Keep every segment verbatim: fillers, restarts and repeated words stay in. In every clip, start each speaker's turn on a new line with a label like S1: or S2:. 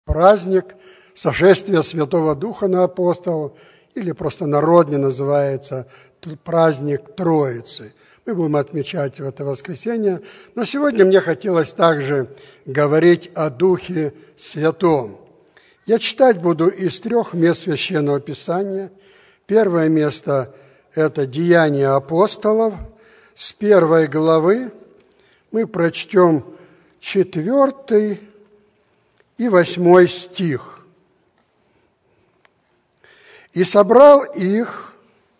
S1: Праздник сошествия Святого Духа на апостолов, или просто народне называется праздник Троицы. Мы будем отмечать в это воскресенье, но сегодня мне хотелось также говорить о Духе Святом. Я читать буду из трех мест Священного Писания. Первое место – это Деяния апостолов. С первой главы мы прочтем четвертый и восьмой стих. «И собрал их,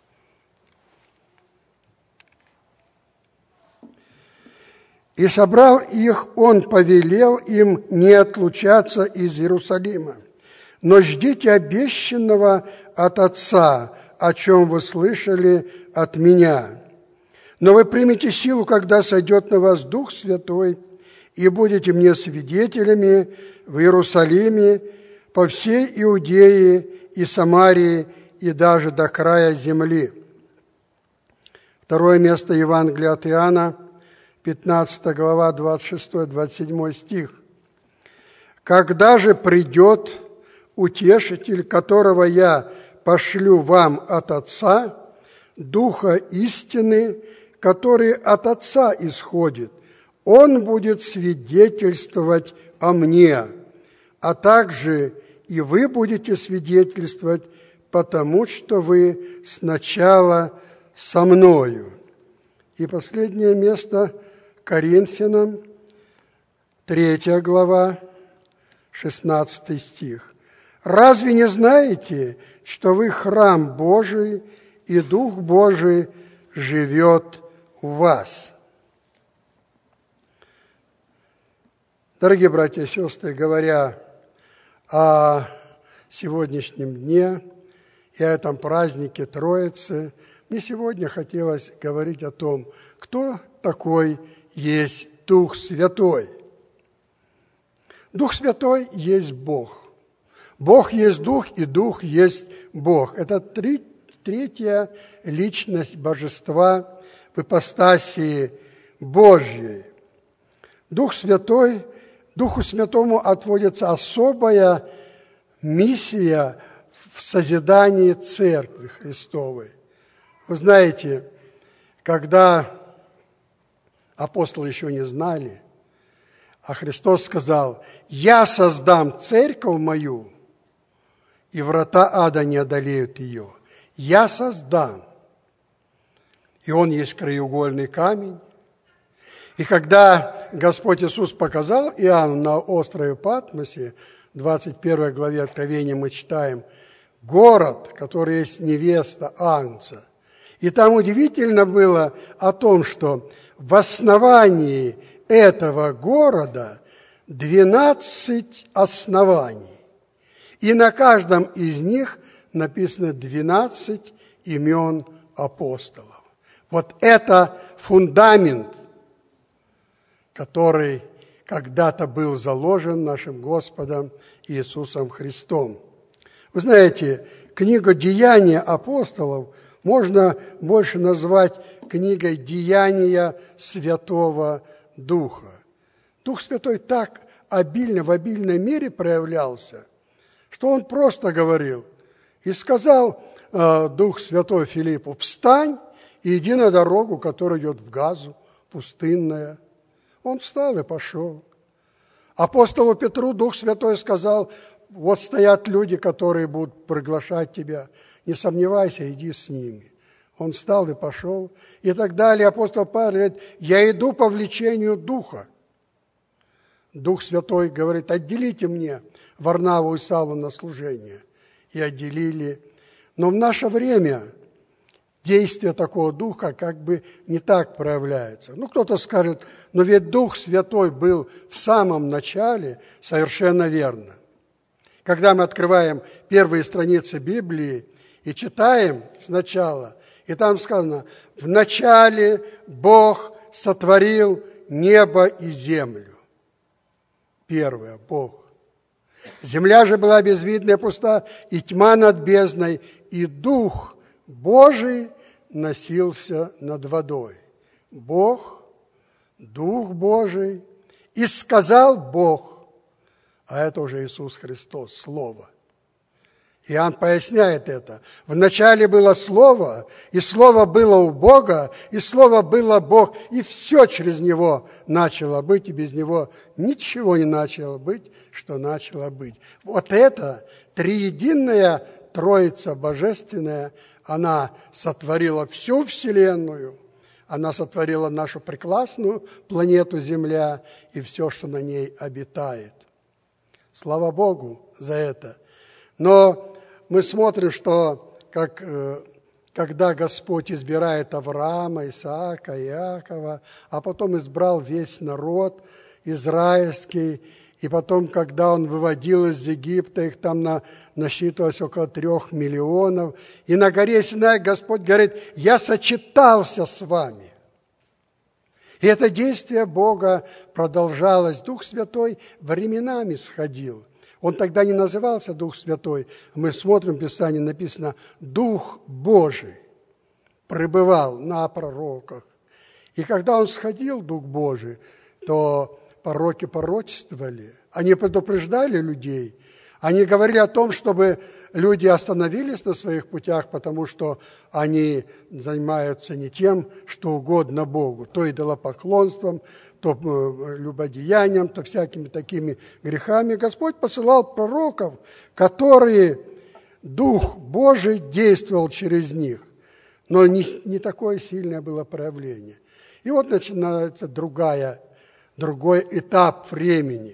S1: и собрал их, он повелел им не отлучаться из Иерусалима, но ждите обещанного от Отца, о чем вы слышали от меня. Но вы примете силу, когда сойдет на вас Дух Святой, и будете мне свидетелями в Иерусалиме, по всей Иудее и Самарии, и даже до края земли». Второе место Евангелия от Иоанна, пятнадцатая глава, двадцать шестой двадцать седьмой стих. «Когда же придет Утешитель, которого я пошлю вам от Отца, Духа истины, который от Отца исходит, Он будет свидетельствовать о мне, а также и вы будете свидетельствовать, потому что вы сначала со мною». И последнее место Коринфянам, третья глава, шестнадцатый стих. «Разве не знаете, что вы храм Божий, и Дух Божий живет в вас?» Дорогие братья и сестры, говоря о сегодняшнем дне и о этом празднике Троицы, мне сегодня хотелось говорить о том, кто такой есть Дух Святой. Дух Святой есть Бог. Бог есть Дух, и Дух есть Бог. Это три, третья личность Божества в ипостасии Божьей. Дух Святой, Духу Святому отводится особая миссия в созидании Церкви Христовой. Вы знаете, когда апостолы еще не знали, а Христос сказал: «Я создам церковь мою, и врата ада не одолеют ее. Я создам». И Он есть краеугольный камень. И когда Господь Иисус показал Иоанну на острове Патмосе, в двадцать первой главе Откровения мы читаем, город, который есть невеста Агнца. И там удивительно было о том, что в основании этого города двенадцать оснований. И на каждом из них написано двенадцать имен апостолов. Вот это фундамент, который когда-то был заложен нашим Господом Иисусом Христом. Вы знаете, книгу «Деяния апостолов» можно больше назвать книгой «Деяния Святого Духа». Дух Святой так обильно, в обильной мере проявлялся, что Он просто говорил, и сказал э, Дух Святой Филиппу: «Встань и иди на дорогу, которая идет в Газу, пустынная». Он встал и пошел. Апостолу Петру Дух Святой сказал: «Вот стоят люди, которые будут приглашать тебя, не сомневайся, иди с ними». Он встал и пошел. И так далее. Апостол Павел говорит: «Я иду по влечению Духа». Дух Святой говорит: «Отделите мне Варнаву и Савлу на служение». И отделили. Но в наше время действие такого Духа как бы не так проявляется. Ну, кто-то скажет: но ведь Дух Святой был в самом начале. Совершенно верно. Когда мы открываем первые страницы Библии и читаем сначала, и там сказано: «В начале Бог сотворил небо и землю». Первое – Бог. «Земля же была безвидная, пуста, и тьма над бездной, и Дух Божий носился над водой». Бог, Дух Божий, и сказал Бог: а это уже Иисус Христос, Слово. Иоанн поясняет это. Вначале было Слово, и Слово было у Бога, и Слово было Бог, и все через Него начало быть, и без Него ничего не начало быть, что начало быть. Вот это триединая Троица Божественная, она сотворила всю Вселенную, она сотворила нашу прекрасную планету Земля и все, что на ней обитает. Слава Богу за это. Но мы смотрим, что как, когда Господь избирает Авраама, Исаака, Иакова, а потом избрал весь народ израильский, и потом, когда Он выводил из Египта, их там на, насчитывалось около трех миллионов, и на горе Синай Господь говорит: «Я сочетался с вами». И это действие Бога продолжалось. Дух Святой временами сходил. Он тогда не назывался Дух Святой. Мы смотрим в Писании, написано: Дух Божий пребывал на пророках. И когда Он сходил, Дух Божий, то пророки пророчествовали. Они предупреждали людей. Они говорили о том, чтобы люди остановились на своих путях, потому что они занимаются не тем, что угодно Богу, то идолопоклонством, то любодеянием, то всякими такими грехами. Господь посылал пророков, которые Дух Божий действовал через них, но не, не такое сильное было проявление. И вот начинается другая, другой этап времени.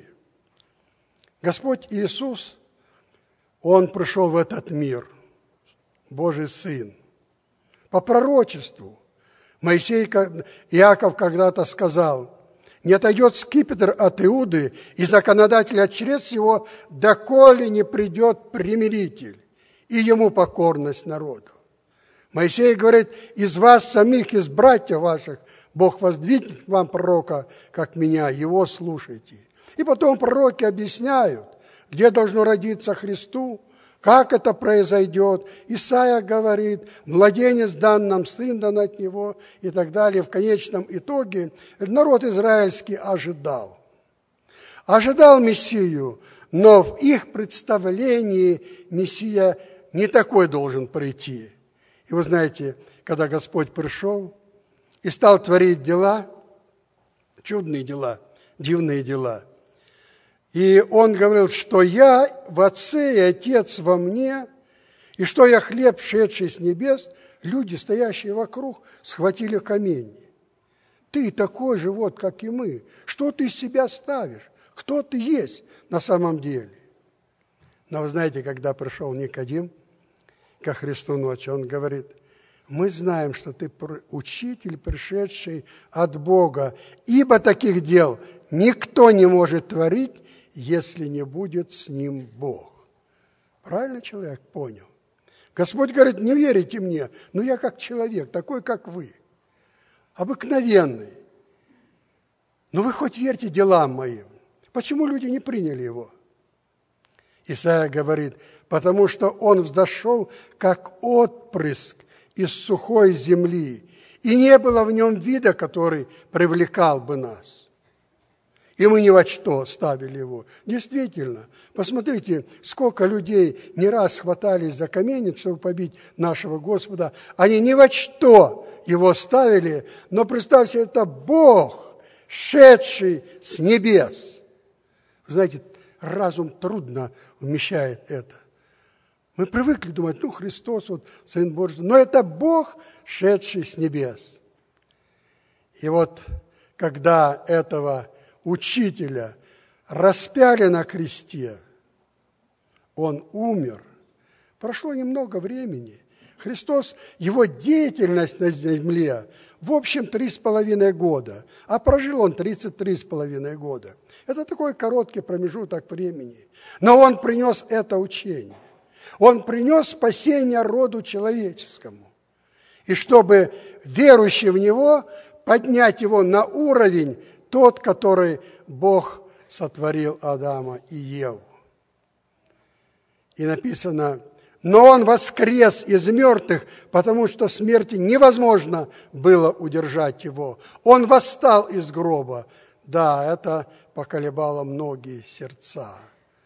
S1: Господь Иисус, Он пришел в этот мир, Божий Сын, по пророчеству. Моисей, Иаков когда-то сказал: «Не отойдет скипетр от Иуды и законодатель от чресл его, доколе не придет примиритель, и ему покорность народу». Моисей говорит: «Из вас самих, из братьев ваших, Бог воздвигнет вам пророка, как меня, его слушайте». И потом пророки объясняют, где должно родиться Христу, как это произойдет. Исайя говорит: «Младенец дан нам, сын дан от него», и так далее. В конечном итоге народ израильский ожидал. Ожидал Мессию, но в их представлении Мессия не такой должен прийти. И вы знаете, когда Господь пришел и стал творить дела, чудные дела, дивные дела, и Он говорил, что я в Отце и Отец во мне, и что я хлеб, шедший с небес, люди, стоящие вокруг, схватили камень. Ты такой же, вот, как и мы. Что ты из себя ставишь? Кто ты есть на самом деле? Но вы знаете, когда пришел Никодим ко Христу ночью, он говорит: мы знаем, что ты учитель, пришедший от Бога, ибо таких дел никто не может творить, если не будет с ним Бог. Правильно человек понял? Господь говорит: не верите мне, но я как человек, такой, как вы, обыкновенный. Но вы хоть верьте делам моим. Почему люди не приняли его? Исайя говорит: потому что он взошел, как отпрыск из сухой земли, и не было в нем вида, который привлекал бы нас. И мы ни во что ставили его. Действительно, посмотрите, сколько людей не раз хватались за каменец, чтобы побить нашего Господа. Они ни во что его ставили, но представьте, это Бог, шедший с небес. Вы знаете, разум трудно вмещает это. Мы привыкли думать: ну, Христос, вот, Сын Божий, но это Бог, шедший с небес. И вот, когда этого учителя распяли на кресте, он умер, прошло немного времени. Христос, его деятельность на земле, в общем, три с половиной года, а прожил он тридцать три с половиной года. Это такой короткий промежуток времени. Но он принес это учение. Он принес спасение роду человеческому. И чтобы верующий в него поднять его на уровень тот, который Бог сотворил Адама и Еву. И написано: но он воскрес из мертвых, потому что смерти невозможно было удержать его. Он восстал из гроба. Да, это поколебало многие сердца.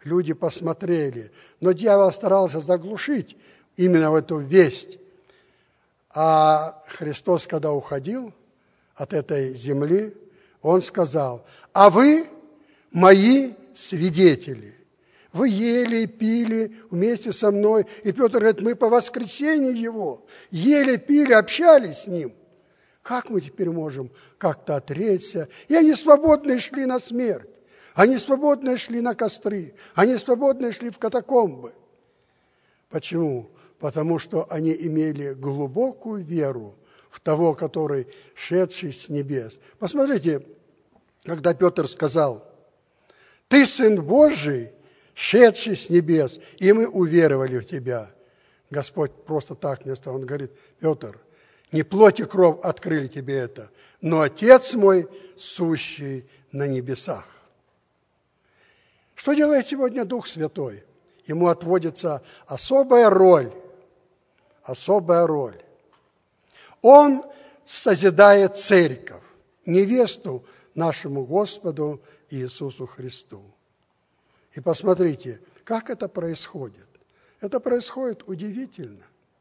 S1: люди посмотрели. Но дьявол старался заглушить именно эту весть. А Христос, когда уходил от этой земли, Он сказал: «А вы мои свидетели». Вы ели, пили вместе со мной. И Петр говорит: мы по воскресенье Его ели, пили, общались с Ним. Как мы теперь можем как-то отречься? И они свободно шли на смерть. Они свободно шли на костры. Они свободно шли в катакомбы. Почему? Потому что они имели глубокую веру в того, который шедший с небес. Посмотрите, когда Петр сказал: «Ты Сын Божий, шедший с небес, и мы уверовали в Тебя». Господь просто так не стал. Он говорит: Петр, не плоть и кровь открыли тебе это, но Отец мой, сущий на небесах. Что делает сегодня Дух Святой? Ему отводится особая роль, особая роль. Он созидает церковь, невесту нашему Господу Иисусу Христу. И посмотрите, как это происходит. Это происходит удивительно.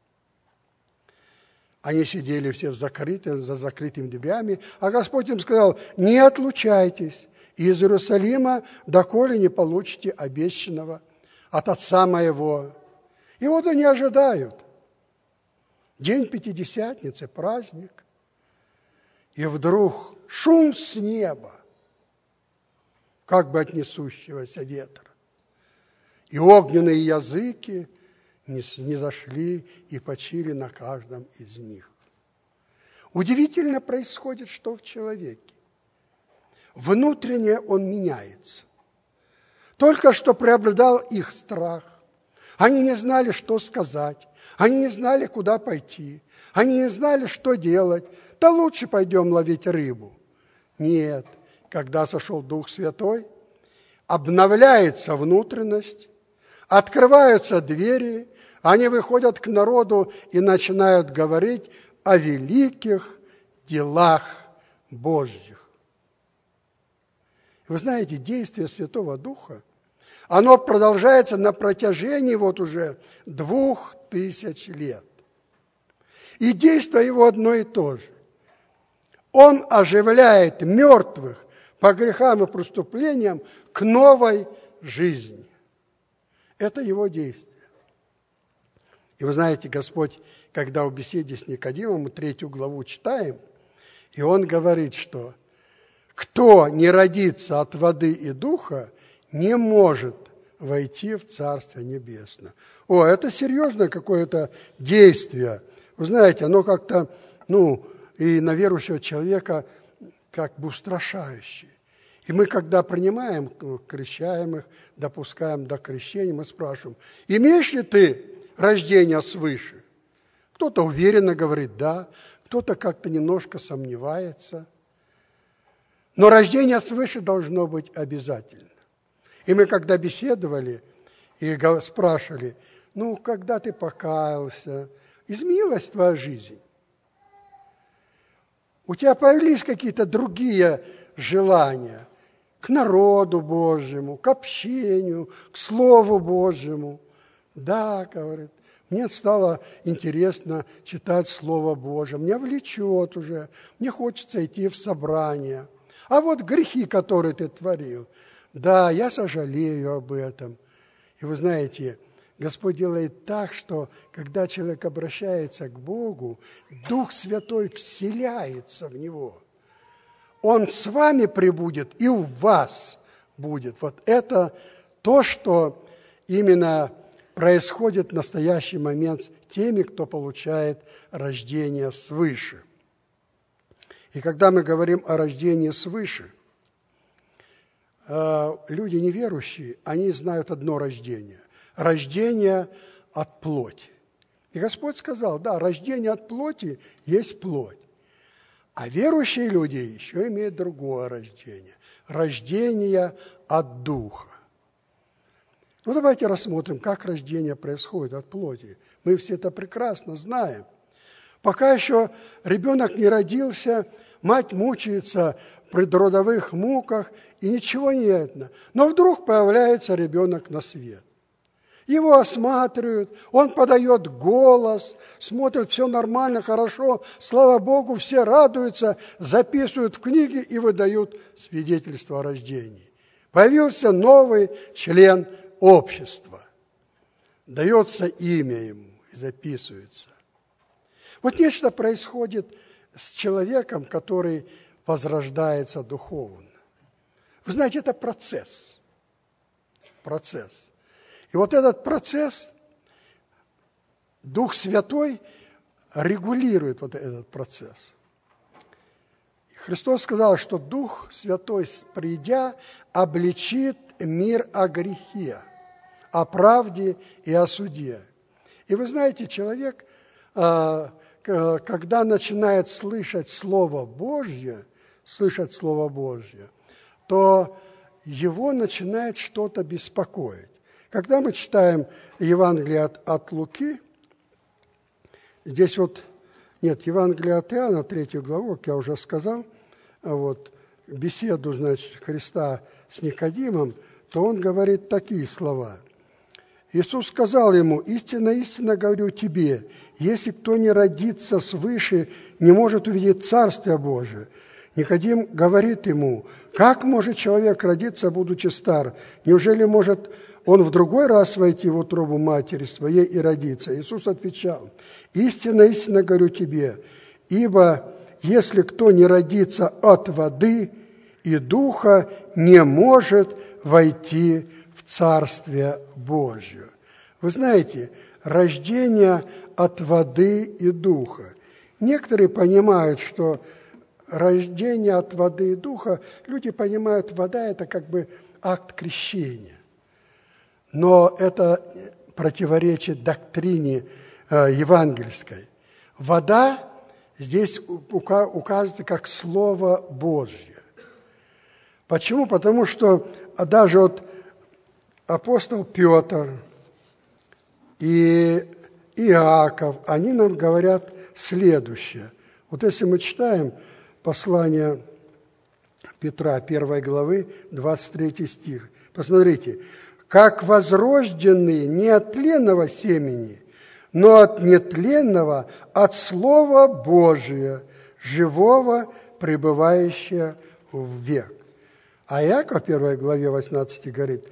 S1: Они сидели все в закрытым, за закрытыми дверями, а Господь им сказал: не отлучайтесь из Иерусалима, доколе не получите обещанного от Отца моего. И вот они ожидают. День Пятидесятницы, праздник. И вдруг шум с неба, как бы от несущегося ветра. И огненные языки низошли и почили на каждом из них. Удивительно происходит, что в человеке. Внутренне он меняется. Только что преобладал их страх. Они не знали, что сказать. Они не знали, куда пойти. Они не знали, что делать. Да лучше пойдем ловить рыбу. Нет, когда сошел Дух Святой, обновляется внутренность, открываются двери, они выходят к народу и начинают говорить о великих делах Божьих. Вы знаете, действие Святого Духа, оно продолжается на протяжении вот уже двух тысяч лет. И действие его одно и то же. Он оживляет мертвых по грехам и преступлениям к новой жизни. Это его действие. И вы знаете, Господь, когда в беседе с Никодимом, мы третью главу читаем, и Он говорит, что кто не родится от воды и духа, не может войти в Царство Небесное. О, это серьезное какое-то действие. Вы знаете, оно как-то, ну, и на верующего человека как бы устрашающее. И мы, когда принимаем крещаемых, допускаем до крещения, мы спрашиваем: имеешь ли ты рождение свыше? Кто-то уверенно говорит «да», кто-то как-то немножко сомневается. Но рождение свыше должно быть обязательно. И мы, когда беседовали и спрашивали: ну, когда ты покаялся, изменилась твоя жизнь? У тебя появились какие-то другие желания к народу Божьему, к общению, к Слову Божьему? Да, говорит, мне стало интересно читать Слово Божие, меня влечет уже, мне хочется идти в собрание. А вот грехи, которые ты творил, да, я сожалею об этом. И вы знаете, Господь делает так, что когда человек обращается к Богу, Дух Святой вселяется в него. Он с вами пребудет и в вас будет. Вот это то, что именно происходит в настоящий момент с теми, кто получает рождение свыше. И когда мы говорим о рождении свыше, люди неверующие, они знают одно рождение – рождение от плоти. И Господь сказал, да, рождение от плоти есть плоть. А верующие люди еще имеют другое рождение – рождение от Духа. Ну, давайте рассмотрим, как рождение происходит от плоти. Мы все это прекрасно знаем. Пока еще ребенок не родился, мать мучается, предродовых муках, и ничего не это. Но вдруг появляется ребенок на свет. Его осматривают, он подает голос, смотрят, все нормально, хорошо, слава Богу, все радуются, записывают в книги и выдают свидетельство о рождении. Появился новый член общества. Дается имя ему и записывается. Вот нечто происходит с человеком, который возрождается духовно. Вы знаете, это процесс. Процесс. И вот этот процесс, Дух Святой регулирует вот этот процесс. И Христос сказал, что Дух Святой, придя, обличит мир о грехе, о правде и о суде. И вы знаете, человек, когда начинает слышать Слово Божье, слышать Слово Божье, то его начинает что-то беспокоить. Когда мы читаем Евангелие от, от Луки, здесь вот, нет, Евангелие от Иоанна, третью главу, как я уже сказал, вот, беседу, значит, Христа с Никодимом, то он говорит такие слова. Иисус сказал ему: «Истинно, истинно говорю тебе, если кто не родится свыше, не может увидеть Царствие Божие». Никодим говорит ему: «Как может человек родиться, будучи стар? Неужели может он в другой раз войти в утробу матери своей и родиться?» Иисус отвечал: «Истинно, истинно говорю тебе, ибо если кто не родится от воды и духа, не может войти в Царствие Божие». Вы знаете, рождение от воды и духа. Некоторые понимают, что рождение от воды и духа, люди понимают, вода – это как бы акт крещения. Но это противоречит доктрине э, евангельской. Вода здесь указывается как Слово Божье. Почему? Потому что даже вот апостол Петр и Иаков, они нам говорят следующее. Вот если мы читаем послание Петра, первой главы, двадцать третий стих, посмотрите. «Как возрожденные не от тленного семени, но от нетленного, от Слова Божия, живого, пребывающего в век». А Иаков в первой главе восемнадцать говорит: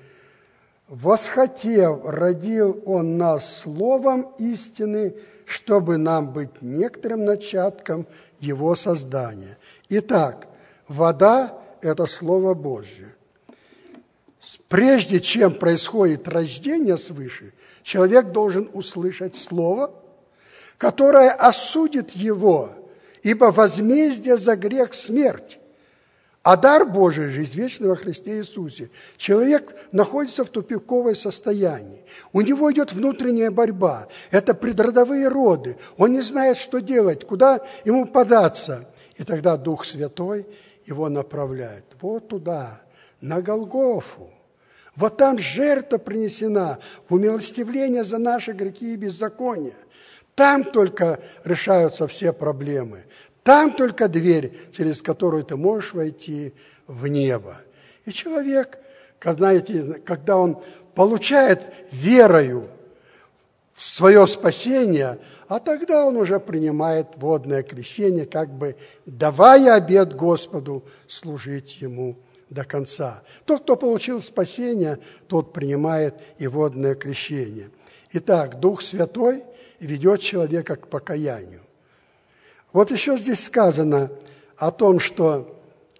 S1: «Восхотев, родил Он нас словом истины, чтобы нам быть некоторым начатком Его создания». Итак, вода – это Слово Божье. Прежде чем происходит рождение свыше, человек должен услышать Слово, которое осудит его, ибо возмездие за грех – смерть, а дар Божий – жизнь вечная во Христе Иисусе. Человек находится в тупиковом состоянии. У него идет внутренняя борьба. Это предродовые роды. Он не знает, что делать, куда ему податься. И тогда Дух Святой его направляет вот туда, на Голгофу. Вот там жертва принесена в умилостивление за наши грехи и беззакония. Там только решаются все проблемы. Там только дверь, через которую ты можешь войти в небо. И человек, знаете, когда он получает верою свое спасение, а тогда он уже принимает водное крещение, как бы давая обет Господу служить Ему до конца. Тот, кто получил спасение, тот принимает и водное крещение. Итак, Дух Святой ведет человека к покаянию. Вот еще здесь сказано о том, что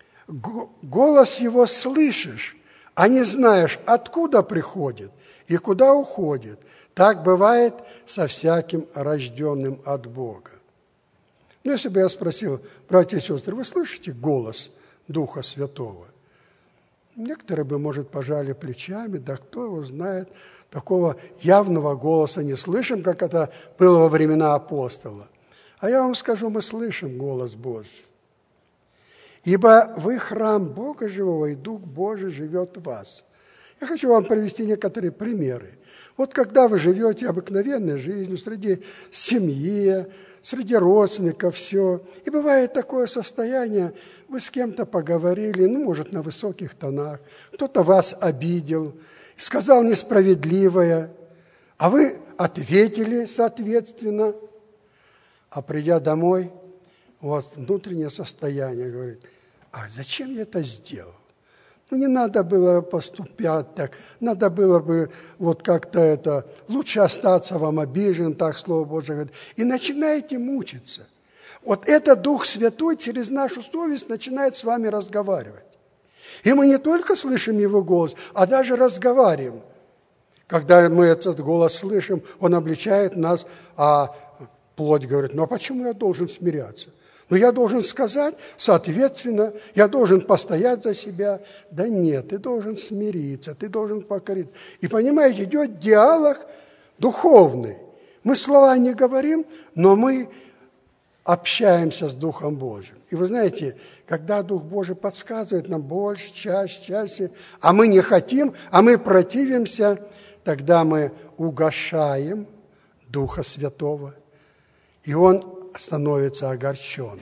S1: голос его слышишь, а не знаешь, откуда приходит и куда уходит. Так бывает со всяким рожденным от Бога. Ну, если бы я спросил: братья и сестры, вы слышите голос Духа Святого? Некоторые бы, может, пожали плечами, да кто его знает, такого явного голоса не слышим, как это было во времена апостола. А я вам скажу, мы слышим голос Божий. «Ибо вы храм Бога живого, и Дух Божий живет в вас». Я хочу вам привести некоторые примеры. Вот когда вы живете обыкновенной жизнью, среди семьи, среди родственников, все, и бывает такое состояние, вы с кем-то поговорили, ну, может, на высоких тонах, кто-то вас обидел, сказал несправедливое, а вы ответили соответственно, а придя домой, у вас внутреннее состояние говорит, а зачем я это сделал? Ну, не надо было поступать так, надо было бы вот как-то это, лучше остаться вам обиженным, так Слово Божие говорит. И начинаете мучиться. Вот это Дух Святой через нашу совесть начинает с вами разговаривать. И мы не только слышим Его голос, а даже разговариваем. Когда мы этот голос слышим, Он обличает нас, а плоть говорит, ну а почему я должен смиряться? Но я должен сказать, соответственно, я должен постоять за себя. Да нет, ты должен смириться, ты должен покориться. И понимаете, идет диалог духовный. Мы слова не говорим, но мы общаемся с Духом Божьим. И вы знаете, когда Дух Божий подсказывает нам больше, чаще, чаще, а мы не хотим, а мы противимся, тогда мы угошаем Духа Святого, и Он становится огорченным.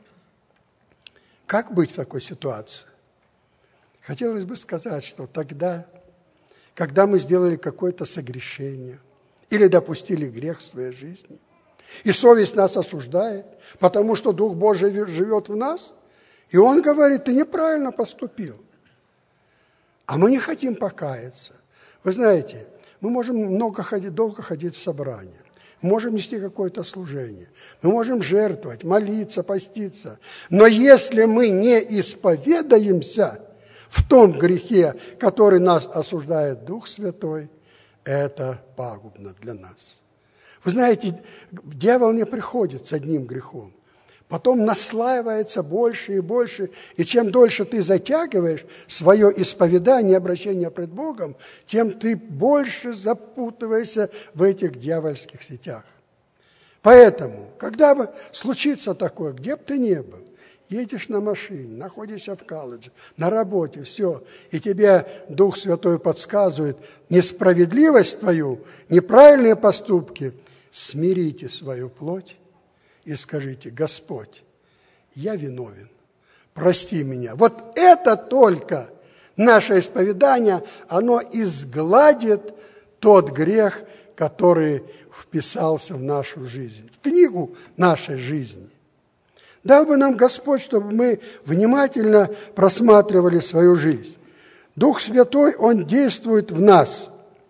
S1: Как быть в такой ситуации? Хотелось бы сказать, что тогда, когда мы сделали какое-то согрешение или допустили грех в своей жизни, и совесть нас осуждает, потому что Дух Божий живет в нас, и Он говорит, ты неправильно поступил. А мы не хотим покаяться. Вы знаете, мы можем много ходить, долго ходить в собрания. Мы можем нести какое-то служение, мы можем жертвовать, молиться, поститься. Но если мы не исповедаемся в том грехе, который нас осуждает Дух Святой, это пагубно для нас. Вы знаете, дьявол не приходит с одним грехом. Потом наслаивается больше и больше, и чем дольше ты затягиваешь свое исповедание, обращение пред Богом, тем ты больше запутываешься в этих дьявольских сетях. Поэтому, когда бы случится такое, где бы ты ни был, едешь на машине, находишься в колледже, на работе, все, и тебе Дух Святой подсказывает несправедливость твою, неправильные поступки, смирите свою плоть, и скажите, Господь, я виновен, прости меня. Вот это только наше исповедание, оно изгладит тот грех, который вписался в нашу жизнь, в книгу нашей жизни. Дал бы нам Господь, чтобы мы внимательно просматривали свою жизнь. Дух Святой, Он действует в нас.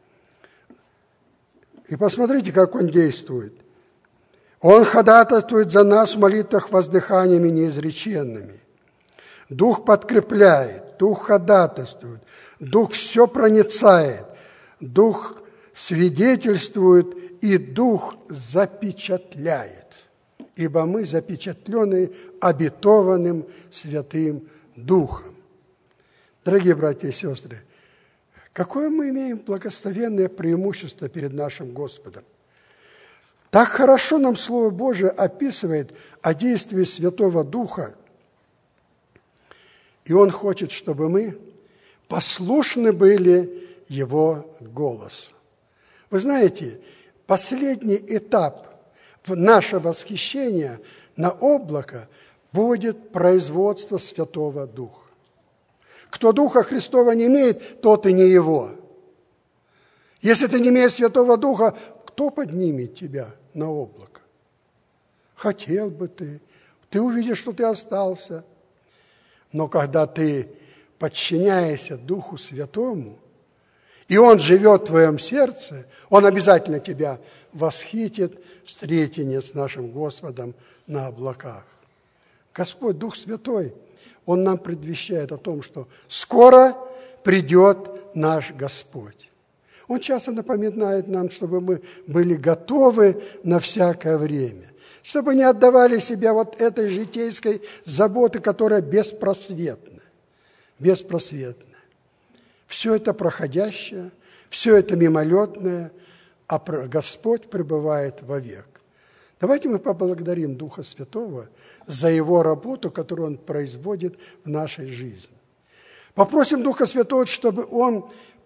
S1: И посмотрите, как Он действует. Он ходатайствует за нас в молитвах воздыханиями неизреченными. Дух подкрепляет, Дух ходатайствует, Дух все проницает, Дух свидетельствует и Дух запечатляет. Ибо мы запечатлены обетованным Святым Духом. Дорогие братья и сестры, какое мы имеем благословенное преимущество перед нашим Господом? Так хорошо нам Слово Божие описывает о действии Святого Духа, и Он хочет, чтобы мы послушны были Его голосу. Вы знаете, последний этап в наше восхищение на облако будет производство Святого Духа. Кто Духа Христова не имеет, тот и не Его. Если ты не имеешь Святого Духа, кто поднимет тебя на облако? Хотел бы ты, ты увидишь, что ты остался. Но когда ты подчиняешься Духу Святому, и Он живет в твоем сердце, Он обязательно тебя восхитит, встретение с нашим Господом на облаках. Господь, Дух Святой, Он нам предвещает о том, что скоро придет наш Господь. Он часто напоминает нам, чтобы мы были готовы на всякое время, чтобы не отдавали себя вот этой житейской заботы, которая беспросветна. Беспросветна. Все это проходящее, все это мимолетное, а Господь пребывает вовек. Давайте мы поблагодарим Духа Святого за Его работу, которую Он производит в нашей жизни. Попросим Духа Святого, чтобы Он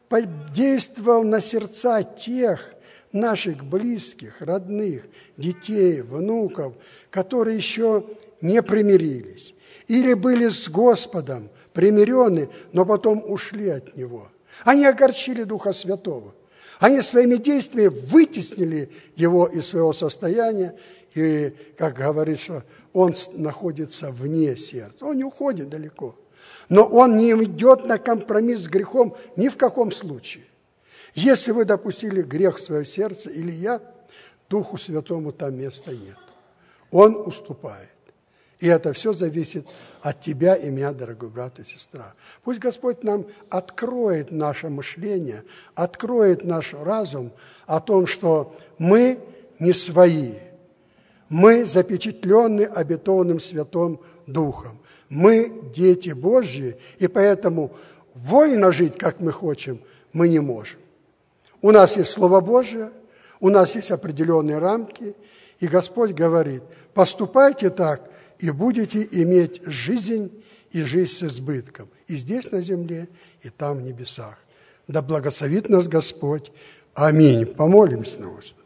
S1: подействовал на сердца тех наших близких, родных, детей, внуков, которые еще не примирились или были с Господом примирены, но потом ушли от Него. Они огорчили Духа Святого. Они своими действиями вытеснили Его из своего состояния, и, как говорит, что Он находится вне сердца. Он не уходит далеко. Но Он не идет на компромисс с грехом ни в каком случае. Если вы допустили грех в свое сердце, или я, Духу Святому там места нет. Он уступает. И это все зависит от тебя и меня, дорогой брат и сестра. Пусть Господь нам откроет наше мышление, откроет наш разум о том, что мы не свои. Мы запечатлены обетованным Святым Духом. Мы дети Божьи, и поэтому вольно жить, как мы хотим, мы не можем. У нас есть Слово Божие, у нас есть определенные рамки, и Господь говорит: поступайте так, и будете иметь жизнь, и жизнь с избытком, и здесь на земле, и там в небесах. Да благословит нас Господь. Аминь. Помолимся на Господа.